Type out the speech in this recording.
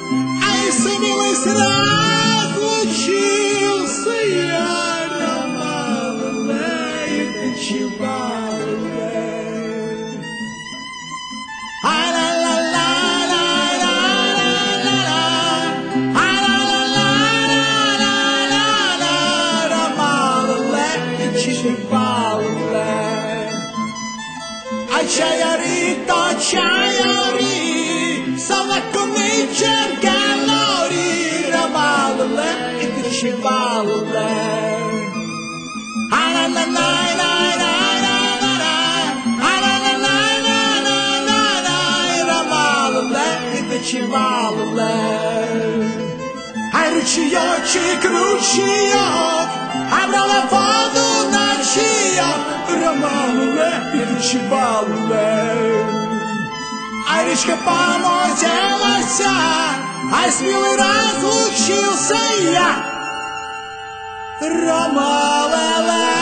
ай, смелость разлучился я, ромалалей, ночевалалей. Чаяри, то чаяри, салакони чергалори, рамалале, и дочевалале. Рамалале, и дочевалале. Ай, ручеёчек, ручеёк, обрала воду на чаёк, ромалале, и дочевалале. Ай, речка поморделась, ай, с милой разлучился я, ромалале.